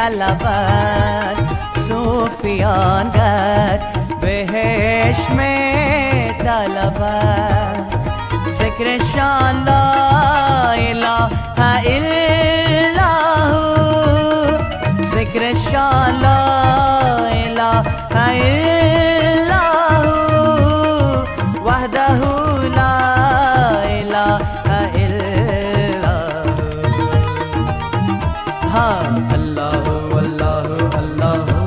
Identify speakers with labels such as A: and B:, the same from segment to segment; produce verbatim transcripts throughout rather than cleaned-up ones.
A: तलबर सूफियान गर बहश में तलबर ज़िक्र शान ला इलाहा इल्लल्लाहु ज़िक्र शान ला इलाहा इल्लल्लाहु वहदहु ला इलाहा इल्लल्लाहु। हाँ अल्लाहु अल्लाहु अल्लाहु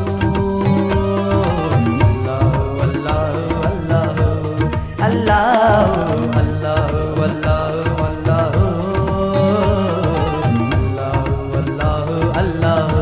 A: अल्लाहु अल्लाहु अल्लाहु अल्लाहु अल्लाहु अल्लाहु अल्लाहु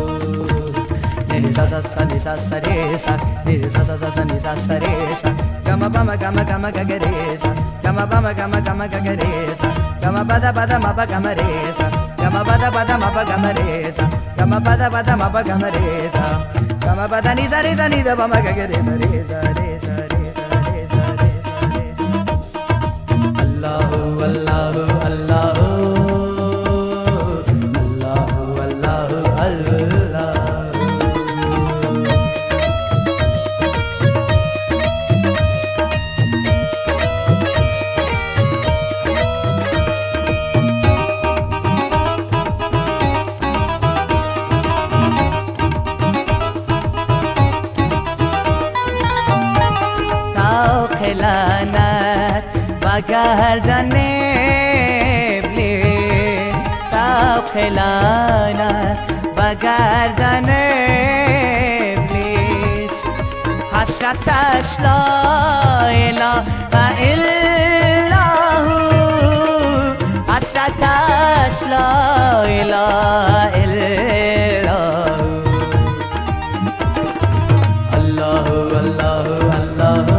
A: नि सा सा सा नि सा सा रे सा नि सा सा सा सा नि सा सा रे सा gama bama gama gama gagaresa gama bama gama gama gagaresa gama bada bada ma ba gama resa gama bada bada ma ba gama resa gama bada bada ma ba gama resa gama bada ni sa re sa ni da bama gagaresa resa resa resa resa resa resa Allahu Allahu Allahu Allahu Allahu Allah خلانت بگردن ابلیس تا خلانت بگردن ابلیس حسرتش لا اله الا حسرتش لا اله الا الله الله الله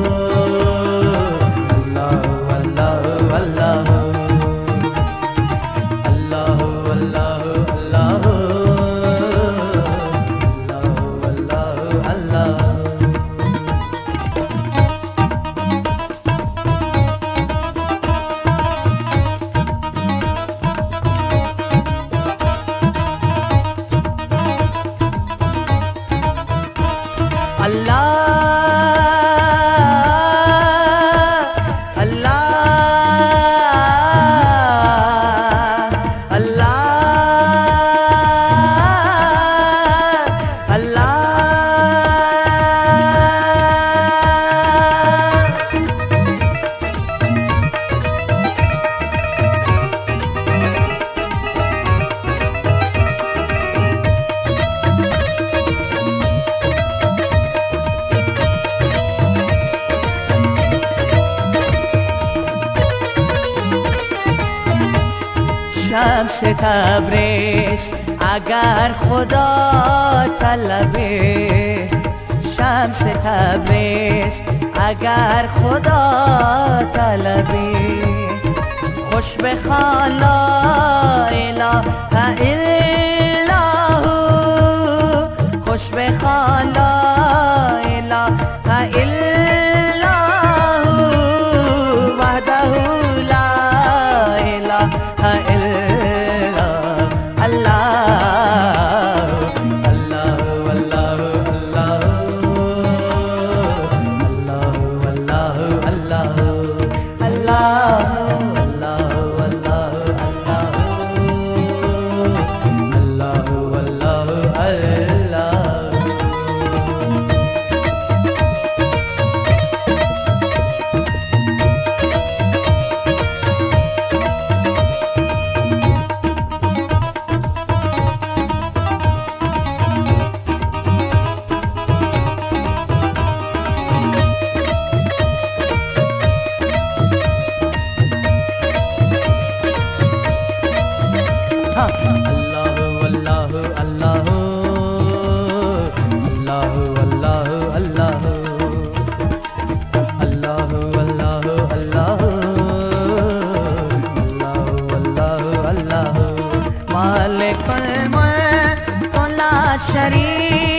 A: شمس تبریز اگر خدا طلبه شمس تبریز اگر خدا طلبه خوش بخوان لا اله الا خوش بخوان لا اله الا وحده لا اله الا शरीफ